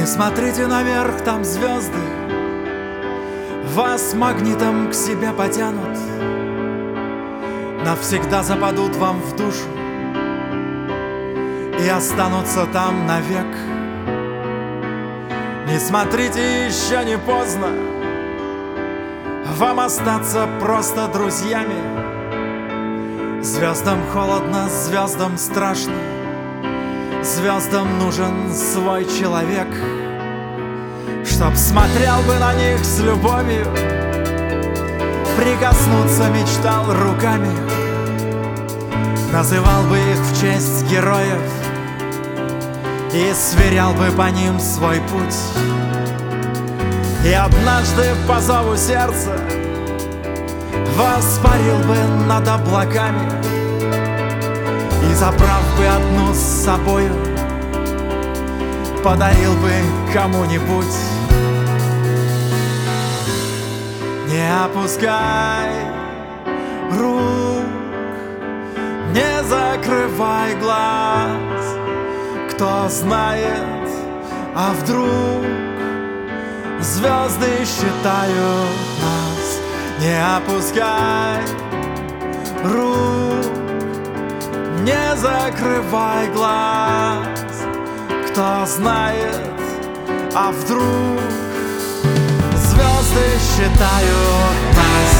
смотрите наверх, там звезды вас магнитом к себе потянут, навсегда западут вам в душу и останутся там навек. Не смотрите, еще не поздно вам остаться просто друзьями. Звездам холодно, звездам страшно, звездам нужен свой человек, чтоб смотрел бы на них с любовью, прикоснуться мечтал руками, называл бы их в честь героев и сверял бы по ним свой путь. И однажды по зову сердца воспарил бы над облаками и, забрав бы одну с собою, подарил бы кому-нибудь. Не опускай рук, не закрывай глаз. Кто знает, а вдруг звезды считают нас. Не опускай рук, не закрывай глаз. Кто знает, а вдруг звезды считают нас.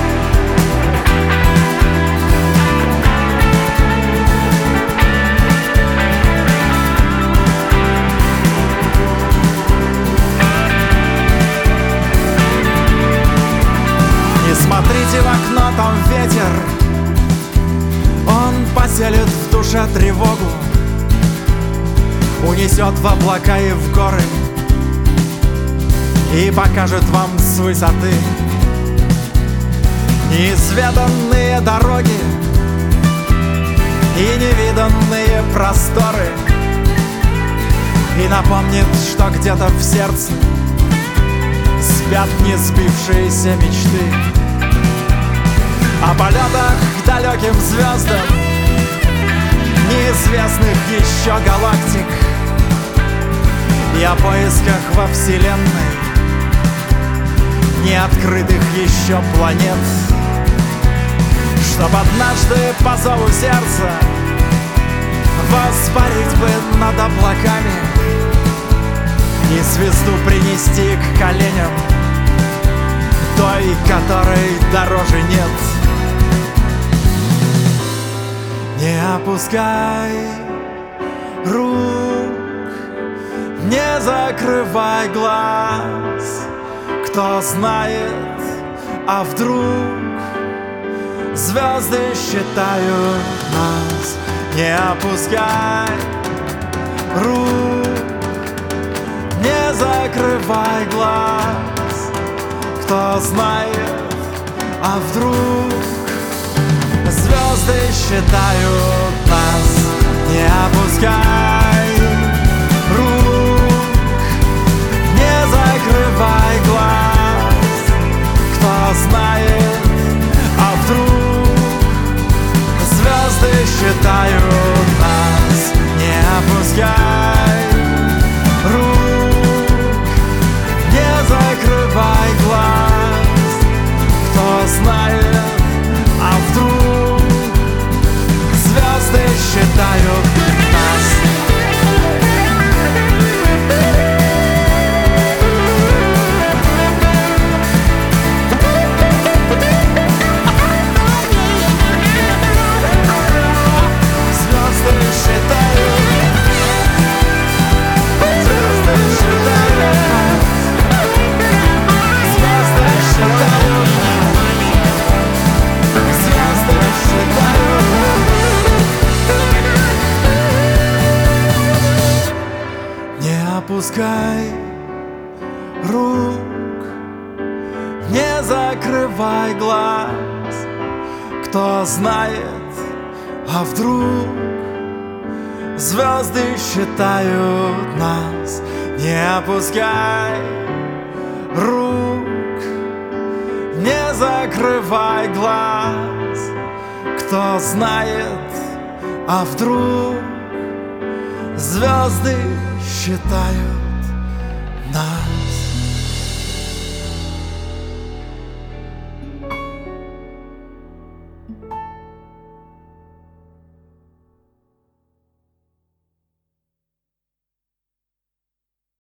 Не смотрите в окно, там ветер, он поселит в душе тревогу, унесет в облака и в горы и покажет вам с высоты неизведанные дороги и невиданные просторы, и напомнит, что где-то в сердце спят не сбившиеся мечты о полетах к далеким звездам неизвестных еще галактик и о поисках во Вселенной неоткрытых еще планет, чтоб однажды по зову сердца воспарить бы над облаками и звезду принести к коленям той, которой дороже нет. Не опускай рук, не закрывай глаз. Кто знает, а вдруг звезды считают нас. Не опускай рук, не закрывай глаз. Кто знает, а вдруг звезды считают нас. Не опускай рук, не закрывай глаз. Кто знает, а вдруг звезды считают нас. Не опускай рук, не закрывай глаз. Кто знает, а вдруг звезды считают нас. Опускай рук, не закрывай глаз. Кто знает, а вдруг звезды считают нас. Не опускай рук, не закрывай глаз. Кто знает, а вдруг звезды считают нас.